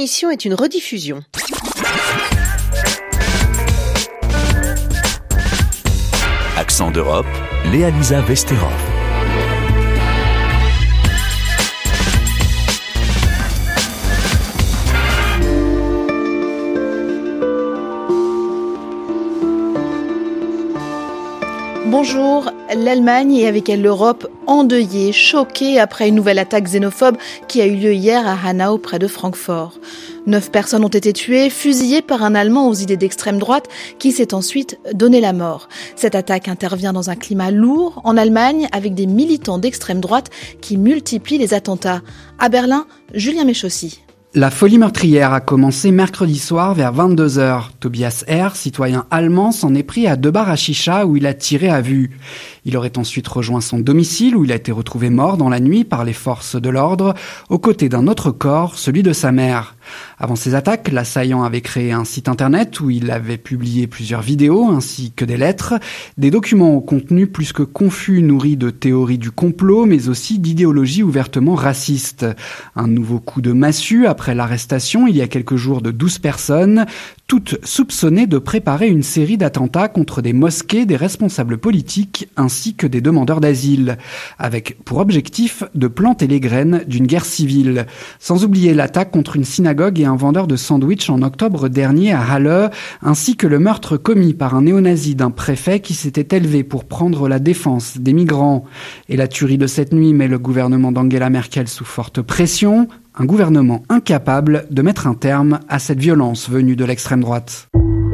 L'émission est une rediffusion. Accent d'Europe, Léa-Lisa Vesterov. Bonjour, l'Allemagne et avec elle l'Europe endeuillée, choquée après une nouvelle attaque xénophobe qui a eu lieu hier à Hanau près de Francfort. 9 personnes ont été tuées, fusillées par un Allemand aux idées d'extrême droite qui s'est ensuite donné la mort. Cette attaque intervient dans un climat lourd en Allemagne avec des militants d'extrême droite qui multiplient les attentats. À Berlin, Julien Méchaussy. La folie meurtrière a commencé mercredi soir vers 22h. Tobias R., citoyen allemand, s'en est pris à 2 bars à chicha où il a tiré à vue. Il aurait ensuite rejoint son domicile où il a été retrouvé mort dans la nuit par les forces de l'ordre, aux côtés d'un autre corps, celui de sa mère. Avant ces attaques, l'assaillant avait créé un site internet où il avait publié plusieurs vidéos ainsi que des lettres, des documents au contenu plus que confus, nourris de théories du complot, mais aussi d'idéologies ouvertement racistes. Un nouveau coup de massue après l'arrestation il y a quelques jours de 12 personnes, toutes soupçonnées de préparer une série d'attentats contre des mosquées, des responsables politiques ainsi que des demandeurs d'asile, avec pour objectif de planter les graines d'une guerre civile. Sans oublier l'attaque contre une synagogue et un vendeur de sandwich en octobre dernier à Halle, ainsi que le meurtre commis par un néo-nazi d'un préfet qui s'était élevé pour prendre la défense des migrants. Et la tuerie de cette nuit met le gouvernement d'Angela Merkel sous forte pression, un gouvernement incapable de mettre un terme à cette violence venue de l'extrême droite.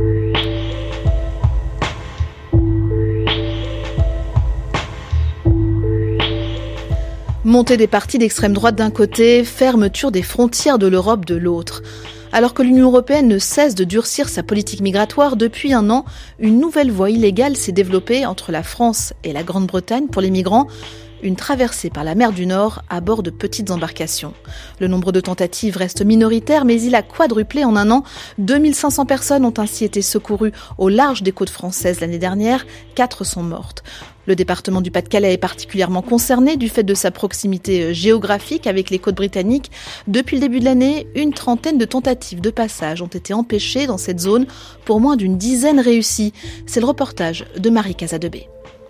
Montée des partis d'extrême droite d'un côté, fermeture des frontières de l'Europe de l'autre. Alors que l'Union européenne ne cesse de durcir sa politique migratoire, depuis un an, une nouvelle voie illégale s'est développée entre la France et la Grande-Bretagne pour les migrants. Une traversée par la mer du Nord à bord de petites embarcations. Le nombre de tentatives reste minoritaire, mais il a quadruplé en un an. 2500 personnes ont ainsi été secourues au large des côtes françaises l'année dernière. 4 sont mortes. Le département du Pas-de-Calais est particulièrement concerné du fait de sa proximité géographique avec les côtes britanniques. Depuis le début de l'année, une trentaine de tentatives de passage ont été empêchées dans cette zone pour moins d'une dizaine réussies. C'est le reportage de Marie Casadebé.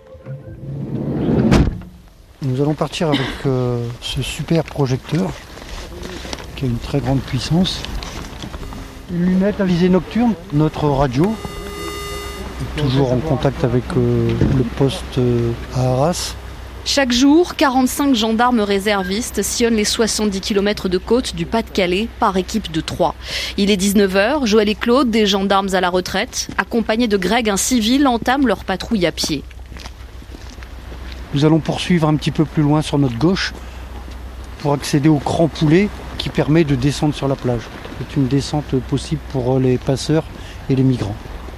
Nous allons partir avec ce super projecteur qui a une très grande puissance. Une lunette à visée nocturne, notre radio, toujours en contact avec le poste à Arras. Chaque jour, 45 gendarmes réservistes sillonnent les 70 km de côte du Pas-de-Calais par équipe de 3. Il est 19h, Joël et Claude, des gendarmes à la retraite, accompagnés de Greg, un civil, entament leur patrouille à pied. Nous allons poursuivre un petit peu plus loin sur notre gauche pour accéder au cran poulet qui permet de descendre sur la plage. C'est une descente possible pour les passeurs et les migrants.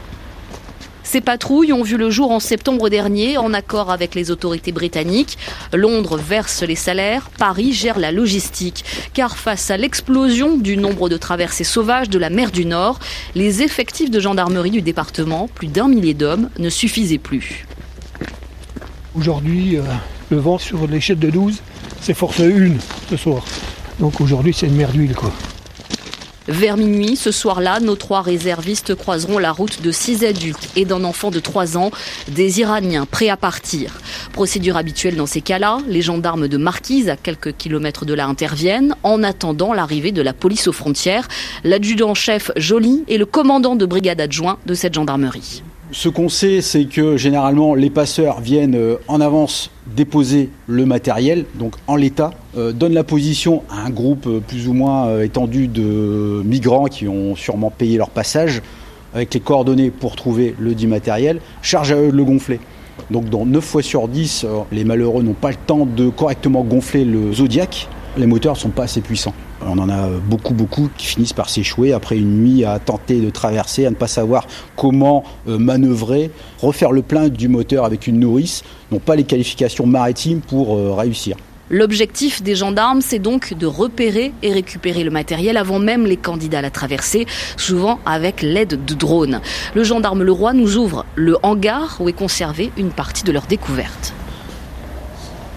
Ces patrouilles ont vu le jour en septembre dernier, en accord avec les autorités britanniques. Londres verse les salaires, Paris gère la logistique. Car face à l'explosion du nombre de traversées sauvages de la mer du Nord, les effectifs de gendarmerie du département, plus d'1 millier d'hommes, ne suffisaient plus. Aujourd'hui, le vent sur l'échelle de 12, c'est force 1 ce soir. Donc aujourd'hui, c'est une mer d'huile, quoi. Vers minuit, ce soir-là, nos 3 réservistes croiseront la route de 6 adultes et d'un enfant de 3 ans, des Iraniens prêts à partir. Procédure habituelle dans ces cas-là, les gendarmes de Marquise, à quelques kilomètres de là, interviennent en attendant l'arrivée de la police aux frontières. L'adjudant-chef Joly est le commandant de brigade adjoint de cette gendarmerie. Ce qu'on sait, c'est que généralement les passeurs viennent en avance déposer le matériel, donc en l'état, donnent la position à un groupe plus ou moins étendu de migrants qui ont sûrement payé leur passage, avec les coordonnées pour trouver le dit matériel, charge à eux de le gonfler. Donc dans 9 fois sur 10, les malheureux n'ont pas le temps de correctement gonfler le Zodiac. Les moteurs ne sont pas assez puissants. On en a beaucoup qui finissent par s'échouer après une nuit à tenter de traverser, à ne pas savoir comment manœuvrer, refaire le plein du moteur avec une nourrice, n'ont pas les qualifications maritimes pour réussir. L'objectif des gendarmes, c'est donc de repérer et récupérer le matériel avant même les candidats à la traversée, souvent avec l'aide de drones. Le gendarme Leroy nous ouvre le hangar où est conservée une partie de leur découverte.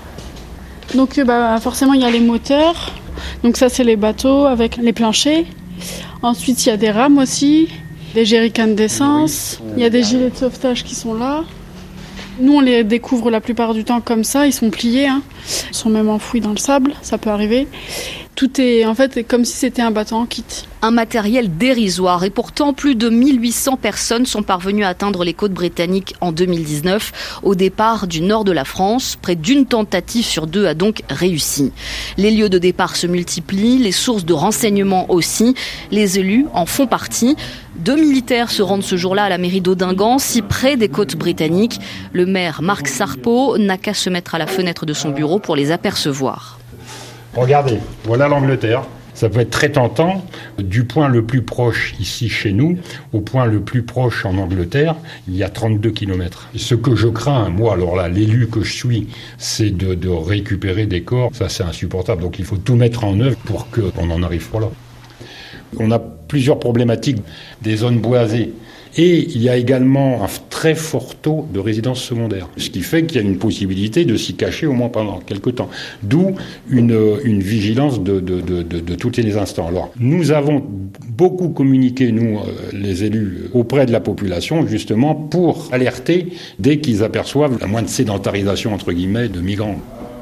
Donc forcément il y a les moteurs, donc ça c'est les bateaux avec les planchers, Ensuite, il y a des rames aussi, des jerrycans d'essence, il y a des gilets de sauvetage qui sont là. Nous, on les découvre la plupart du temps comme ça, ils sont pliés, Ils sont même enfouis dans le sable, ça peut arriver. Tout est en fait comme si c'était un bateau en kit. Un matériel dérisoire et pourtant plus de 1800 personnes sont parvenues à atteindre les côtes britanniques en 2019. Au départ du nord de la France, près d'une tentative sur 2 a donc réussi. Les lieux de départ se multiplient, les sources de renseignement aussi. Les élus en font partie. 2 militaires se rendent ce jour-là à la mairie d'Audingan, si près des côtes britanniques. Le maire Marc Sarpeau n'a qu'à se mettre à la fenêtre de son bureau pour les apercevoir. Regardez, voilà l'Angleterre. Ça peut être très tentant, du point le plus proche ici chez nous, au point le plus proche en Angleterre, il y a 32 km. Ce que je crains, moi, alors là, l'élu que je suis, c'est de récupérer des corps. Ça, c'est insupportable. Donc il faut tout mettre en œuvre pour qu'on en arrive pas là. On a plusieurs problématiques, des zones boisées. Et il y a également un très fort taux de résidence secondaire, ce qui fait qu'il y a une possibilité de s'y cacher au moins pendant quelques temps. D'où une vigilance de tous les instants. Alors, nous avons beaucoup communiqué, nous, les élus, auprès de la population, justement, pour alerter dès qu'ils aperçoivent la moindre sédentarisation, entre guillemets, de migrants.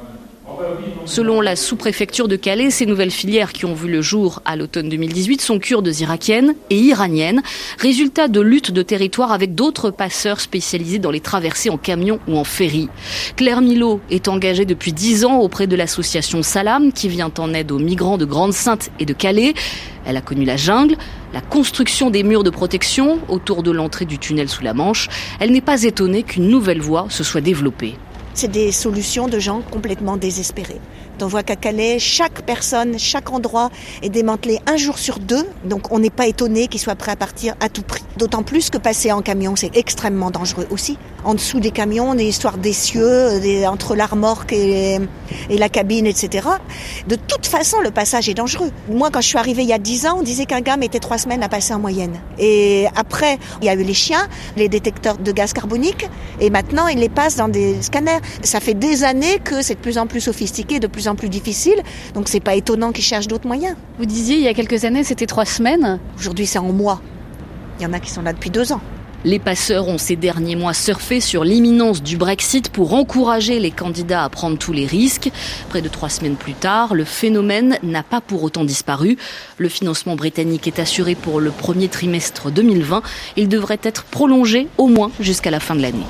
Selon la sous-préfecture de Calais, ces nouvelles filières qui ont vu le jour à l'automne 2018 sont kurdes irakiennes et iraniennes, résultat de luttes de territoire avec d'autres passeurs spécialisés dans les traversées en camion ou en ferry. Claire Milot est engagée depuis 10 ans auprès de l'association Salam qui vient en aide aux migrants de Grande-Synthe et de Calais. Elle a connu la jungle, la construction des murs de protection autour de l'entrée du tunnel sous la Manche. Elle n'est pas étonnée qu'une nouvelle voie se soit développée. C'est des solutions de gens complètement désespérés. On voit qu'à Calais, chaque personne, chaque endroit est démantelé un jour sur 2. Donc on n'est pas étonné qu'ils soient prêts à partir à tout prix. D'autant plus que passer en camion, c'est extrêmement dangereux aussi. En dessous des camions, des histoires d'essieux, entre la remorque et la cabine, etc. De toute façon, le passage est dangereux. Moi, quand je suis arrivée il y a 10 ans, on disait qu'un gars mettait 3 semaines à passer en moyenne. Et après, il y a eu les chiens, les détecteurs de gaz carbonique. Et maintenant, ils les passent dans des scanners. Ça fait des années que c'est de plus en plus sophistiqué, de plus en plus difficile. Donc c'est pas étonnant qu'ils cherchent d'autres moyens. Vous disiez, il y a quelques années, c'était 3 semaines. Aujourd'hui, c'est en mois. Il y en a qui sont là depuis 2 ans. Les passeurs ont ces derniers mois surfé sur l'imminence du Brexit pour encourager les candidats à prendre tous les risques. Près de 3 semaines plus tard, le phénomène n'a pas pour autant disparu. Le financement britannique est assuré pour le premier trimestre 2020. Il devrait être prolongé au moins jusqu'à la fin de l'année.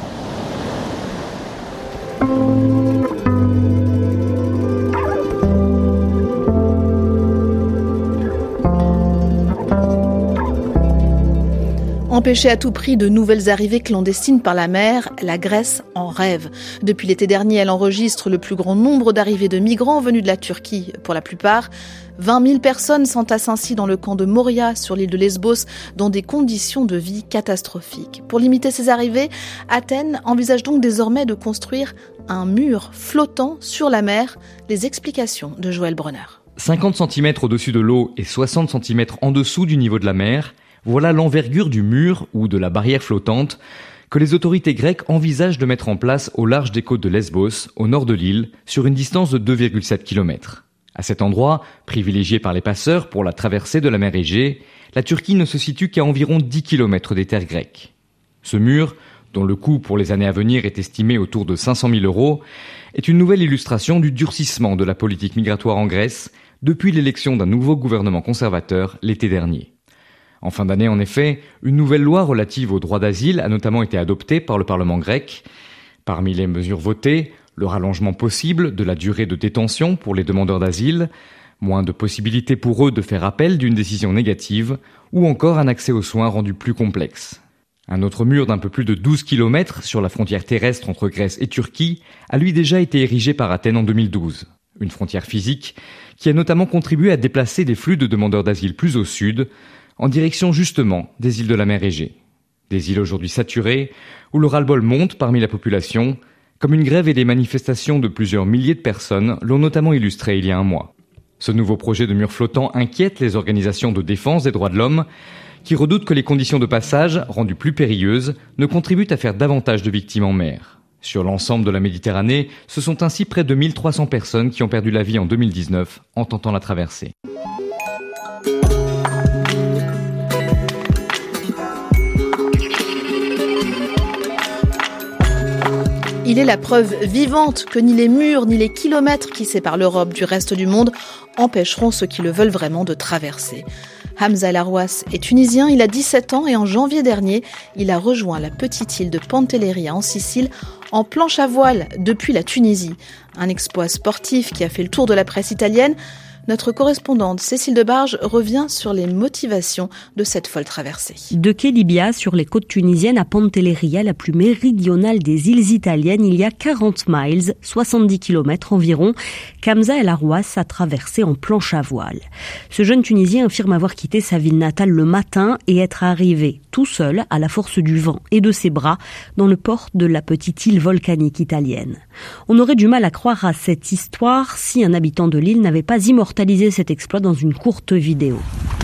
Empêcher à tout prix de nouvelles arrivées clandestines par la mer, la Grèce en rêve. Depuis l'été dernier, elle enregistre le plus grand nombre d'arrivées de migrants venus de la Turquie. Pour la plupart, 20 000 personnes s'entassent ainsi dans le camp de Moria, sur l'île de Lesbos, dans des conditions de vie catastrophiques. Pour limiter ces arrivées, Athènes envisage donc désormais de construire un mur flottant sur la mer. Les explications de Joël Brunner. 50 cm au-dessus de l'eau et 60 cm en dessous du niveau de la mer, voilà l'envergure du mur ou de la barrière flottante que les autorités grecques envisagent de mettre en place au large des côtes de Lesbos, au nord de l'île, sur une distance de 2,7 km. À cet endroit, privilégié par les passeurs pour la traversée de la mer Égée, la Turquie ne se situe qu'à environ 10 km des terres grecques. Ce mur, dont le coût pour les années à venir est estimé autour de 500 000 €, est une nouvelle illustration du durcissement de la politique migratoire en Grèce depuis l'élection d'un nouveau gouvernement conservateur l'été dernier. En fin d'année, en effet, une nouvelle loi relative au droit d'asile a notamment été adoptée par le Parlement grec. Parmi les mesures votées, le rallongement possible de la durée de détention pour les demandeurs d'asile, moins de possibilités pour eux de faire appel d'une décision négative, ou encore un accès aux soins rendu plus complexe. Un autre mur d'un peu plus de 12 km sur la frontière terrestre entre Grèce et Turquie a lui déjà été érigé par Athènes en 2012. Une frontière physique qui a notamment contribué à déplacer des flux de demandeurs d'asile plus au sud, en direction justement des îles de la mer Égée. Des îles aujourd'hui saturées, où le ras-le-bol monte parmi la population, comme une grève et des manifestations de plusieurs milliers de personnes l'ont notamment illustré il y a un mois. Ce nouveau projet de mur flottant inquiète les organisations de défense des droits de l'homme, qui redoutent que les conditions de passage, rendues plus périlleuses, ne contribuent à faire davantage de victimes en mer. Sur l'ensemble de la Méditerranée, ce sont ainsi près de 1300 personnes qui ont perdu la vie en 2019 en tentant la traversée. Il est la preuve vivante que ni les murs ni les kilomètres qui séparent l'Europe du reste du monde empêcheront ceux qui le veulent vraiment de traverser. Hamza El Arouas est tunisien, il a 17 ans et en janvier dernier, il a rejoint la petite île de Pantelleria en Sicile en planche à voile depuis la Tunisie. Un exploit sportif qui a fait le tour de la presse italienne. Notre correspondante Cécile Debarge revient sur les motivations de cette folle traversée. De Kelibia, sur les côtes tunisiennes, à Pantelleria, la plus méridionale des îles italiennes, il y a 40 miles, 70 km environ, qu'Hamza El Arouas a traversé en planche à voile. Ce jeune Tunisien affirme avoir quitté sa ville natale le matin et être arrivé tout seul, à la force du vent et de ses bras, dans le port de la petite île volcanique italienne. On aurait du mal à croire à cette histoire si un habitant de l'île n'avait pas immortalisé cet exploit dans une courte vidéo.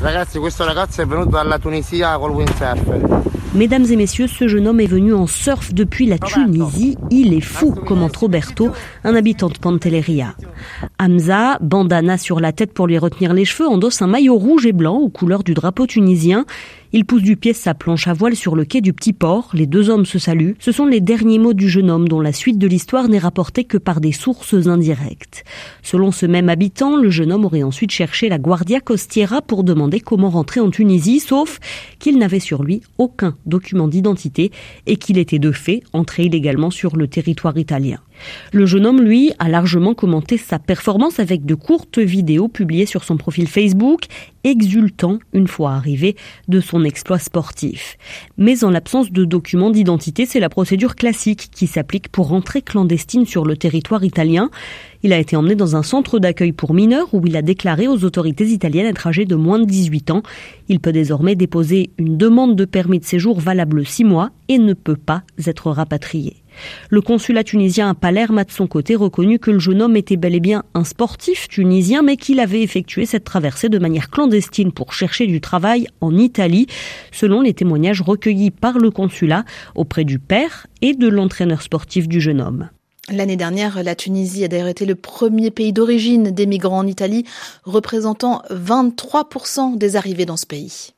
Mesdames et messieurs, ce jeune homme est venu en surf depuis la Tunisie. Il est fou, commente Roberto, un habitant de Pantelleria. Hamza, bandana sur la tête pour lui retenir les cheveux, endosse un maillot rouge et blanc aux couleurs du drapeau tunisien. Il pousse du pied sa planche à voile sur le quai du petit port. Les deux hommes se saluent. Ce sont les derniers mots du jeune homme dont la suite de l'histoire n'est rapportée que par des sources indirectes. Selon ce même habitant, le jeune homme aurait ensuite cherché la Guardia Costiera pour demander comment rentrer en Tunisie, sauf qu'il n'avait sur lui aucun document d'identité et qu'il était de fait entré illégalement sur le territoire italien. Le jeune homme, lui, a largement commenté sa performance avec de courtes vidéos publiées sur son profil Facebook, exultant, une fois arrivé, de son exploit sportif. Mais en l'absence de documents d'identité, c'est la procédure classique qui s'applique pour rentrer clandestine sur le territoire italien. Il a été emmené dans un centre d'accueil pour mineurs où il a déclaré aux autorités italiennes être âgé de moins de 18 ans. Il peut désormais déposer une demande de permis de séjour valable 6 mois et ne peut pas être rapatrié. Le consulat tunisien à Palerme a de son côté reconnu que le jeune homme était bel et bien un sportif tunisien, mais qu'il avait effectué cette traversée de manière clandestine pour chercher du travail en Italie, selon les témoignages recueillis par le consulat auprès du père et de l'entraîneur sportif du jeune homme. L'année dernière, la Tunisie a d'ailleurs été le premier pays d'origine des migrants en Italie, représentant 23% des arrivées dans ce pays.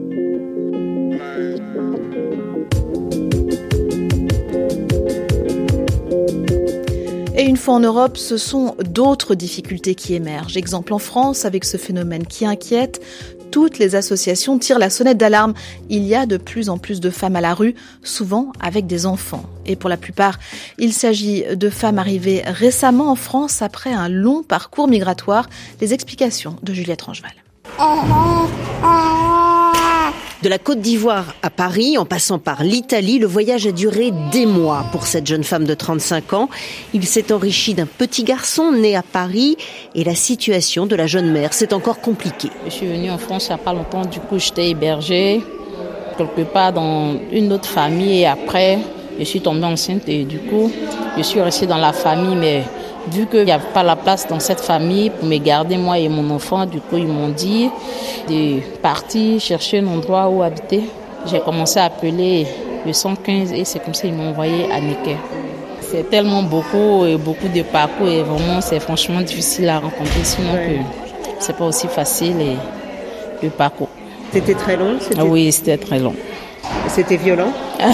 Et une fois en Europe, ce sont d'autres difficultés qui émergent. Exemple en France, avec ce phénomène qui inquiète, toutes les associations tirent la sonnette d'alarme. Il y a de plus en plus de femmes à la rue, souvent avec des enfants. Et pour la plupart, il s'agit de femmes arrivées récemment en France après un long parcours migratoire. Les explications de Juliette Rangeval. De la Côte d'Ivoire à Paris, en passant par l'Italie, le voyage a duré des mois pour cette jeune femme de 35 ans. Il s'est enrichi d'un petit garçon né à Paris et la situation de la jeune mère s'est encore compliquée. Je suis venue en France il n'y a pas longtemps, du coup j'étais hébergée quelque part dans une autre famille et après je suis tombée enceinte et du coup je suis restée dans la famille mais vu qu'il n'y avait pas la place dans cette famille pour me garder moi et mon enfant, du coup ils m'ont dit de partir chercher un endroit où habiter. J'ai commencé à appeler le 115 et c'est comme ça qu'ils m'ont envoyé à Necker. C'est tellement beaucoup de parcours et vraiment c'est franchement difficile à rencontrer sinon que c'est pas aussi facile le parcours. C'était très long? Oui, c'était très long. C'était violent?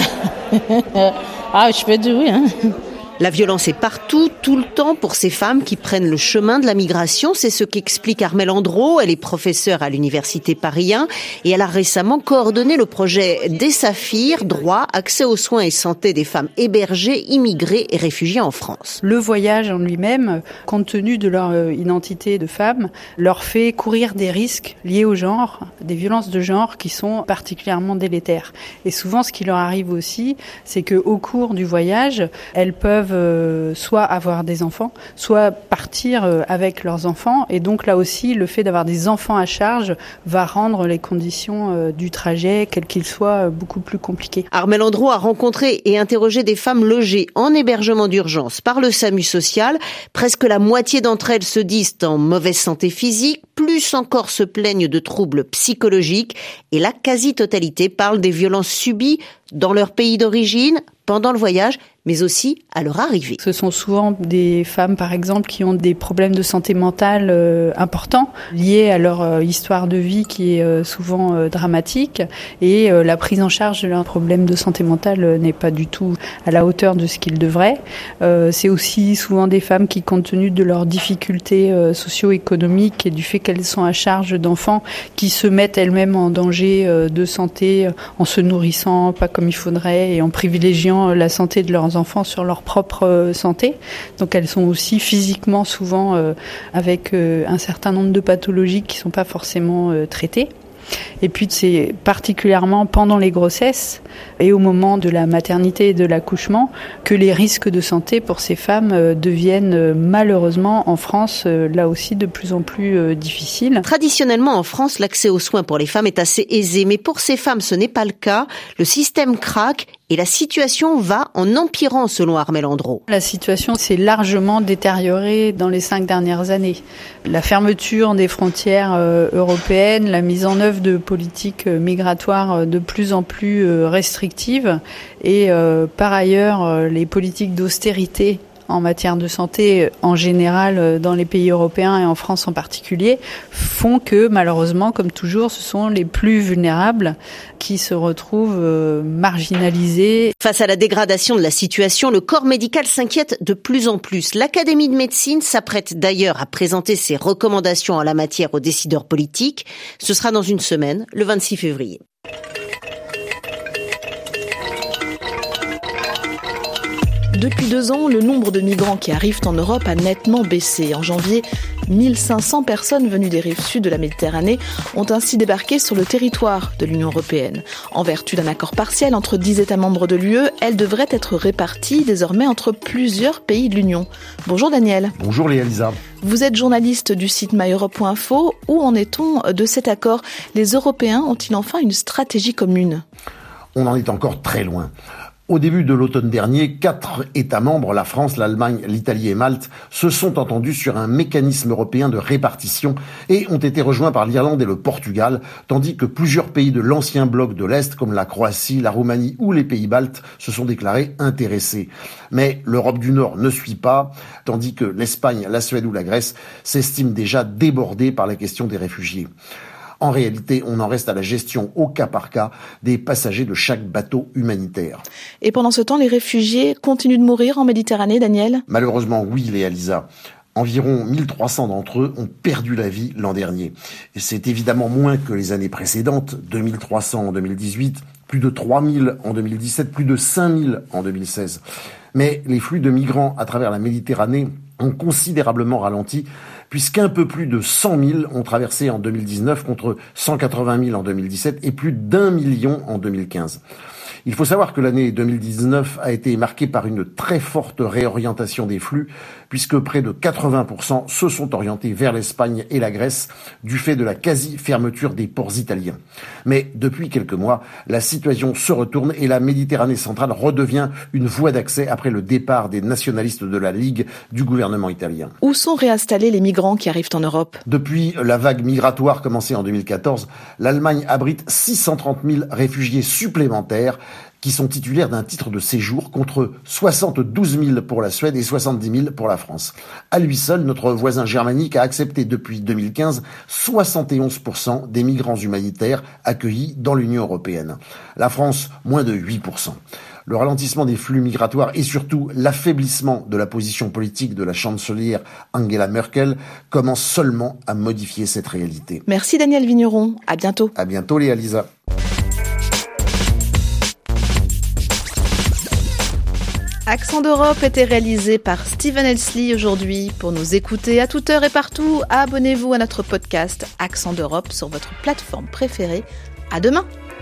Ah, je peux dire oui. La violence est partout, tout le temps, pour ces femmes qui prennent le chemin de la migration. C'est ce qu'explique Armelle Andro. Elle est professeure à l'université Paris 1 et elle a récemment coordonné le projet des Saphirs, droit, accès aux soins et santé des femmes hébergées, immigrées et réfugiées en France. Le voyage en lui-même, compte tenu de leur identité de femme, leur fait courir des risques liés au genre, des violences de genre qui sont particulièrement délétères. Et souvent, ce qui leur arrive aussi, c'est qu'au cours du voyage, elles peuvent soit avoir des enfants, soit partir avec leurs enfants. Et donc là aussi, le fait d'avoir des enfants à charge va rendre les conditions du trajet, quels qu'ils soient, beaucoup plus compliquées. Armelle Andro a rencontré et interrogé des femmes logées en hébergement d'urgence par le SAMU social. Presque la moitié d'entre elles se disent en mauvaise santé physique, plus encore se plaignent de troubles psychologiques et la quasi-totalité parle des violences subies dans leur pays d'origine, pendant le voyage, mais aussi à leur arrivée. Ce sont souvent des femmes, par exemple, qui ont des problèmes de santé mentale importants, liés à leur histoire de vie qui est souvent dramatique, et la prise en charge de leurs problèmes de santé mentale n'est pas du tout à la hauteur de ce qu'il devrait. C'est aussi souvent des femmes qui, compte tenu de leurs difficultés socio-économiques et du fait qu'elles sont à charge d'enfants, qui se mettent elles-mêmes en danger de santé en se nourrissant pas comme il faudrait et en privilégiant la santé de leurs enfants sur leur propre santé. Donc elles sont aussi physiquement souvent avec un certain nombre de pathologies qui ne sont pas forcément traitées. Et puis c'est particulièrement pendant les grossesses et au moment de la maternité et de l'accouchement que les risques de santé pour ces femmes deviennent malheureusement en France là aussi de plus en plus difficiles. Traditionnellement en France, l'accès aux soins pour les femmes est assez aisé, mais pour ces femmes ce n'est pas le cas. Le système craque et la situation va en empirant selon Armelle Andro. La situation s'est largement détériorée dans les 5 dernières années. La fermeture des frontières européennes, la mise en œuvre de politiques migratoires de plus en plus restrictives et par ailleurs les politiques d'austérité en matière de santé en général dans les pays européens et en France en particulier, font que malheureusement, comme toujours, ce sont les plus vulnérables qui se retrouvent marginalisés. Face à la dégradation de la situation, le corps médical s'inquiète de plus en plus. L'Académie de médecine s'apprête d'ailleurs à présenter ses recommandations en la matière aux décideurs politiques. Ce sera dans une semaine, le 26 février. Depuis 2 ans, le nombre de migrants qui arrivent en Europe a nettement baissé. En janvier, 1500 personnes venues des rives sud de la Méditerranée ont ainsi débarqué sur le territoire de l'Union européenne. En vertu d'un accord partiel entre 10 États membres de l'UE, elles devraient être réparties désormais entre plusieurs pays de l'Union. Bonjour Daniel. Bonjour Léa-Lisa. Vous êtes journaliste du site myeurope.info. Où en est-on de cet accord ? Les Européens ont-ils enfin une stratégie commune ? On en est encore très loin. Au début de l'automne dernier, 4 États membres, la France, l'Allemagne, l'Italie et Malte, se sont entendus sur un mécanisme européen de répartition et ont été rejoints par l'Irlande et le Portugal, tandis que plusieurs pays de l'ancien bloc de l'Est, comme la Croatie, la Roumanie ou les pays baltes, se sont déclarés intéressés. Mais l'Europe du Nord ne suit pas, tandis que l'Espagne, la Suède ou la Grèce s'estiment déjà débordées par la question des réfugiés. En réalité, on en reste à la gestion au cas par cas des passagers de chaque bateau humanitaire. Et pendant ce temps, les réfugiés continuent de mourir en Méditerranée, Daniel ? Malheureusement, oui, Léa-Lisa. Environ 1300 d'entre eux ont perdu la vie l'an dernier. Et c'est évidemment moins que les années précédentes, 2300 en 2018, plus de 3000 en 2017, plus de 5000 en 2016. Mais les flux de migrants à travers la Méditerranée ont considérablement ralenti, puisqu'un peu plus de 100 000 ont traversé en 2019 contre 180 000 en 2017 et plus d'1 million en 2015. Il faut savoir que l'année 2019 a été marquée par une très forte réorientation des flux, puisque près de 80% se sont orientés vers l'Espagne et la Grèce du fait de la quasi-fermeture des ports italiens. Mais depuis quelques mois, la situation se retourne et la Méditerranée centrale redevient une voie d'accès après le départ des nationalistes de la Ligue du gouvernement italien. Où sont réinstallés les migrants qui arrivent en Europe ? Depuis la vague migratoire commencée en 2014, l'Allemagne abrite 630 000 réfugiés supplémentaires qui sont titulaires d'un titre de séjour contre 72 000 pour la Suède et 70 000 pour la France. À lui seul, notre voisin germanique a accepté depuis 2015 71% des migrants humanitaires accueillis dans l'Union européenne. La France, moins de 8%. Le ralentissement des flux migratoires et surtout l'affaiblissement de la position politique de la chancelière Angela Merkel commencent seulement à modifier cette réalité. Merci Daniel Vigneron, à bientôt. À bientôt Léa-Lisa. Accent d'Europe était réalisé par Steven Elsley aujourd'hui. Pour nous écouter à toute heure et partout, abonnez-vous à notre podcast Accent d'Europe sur votre plateforme préférée. À demain!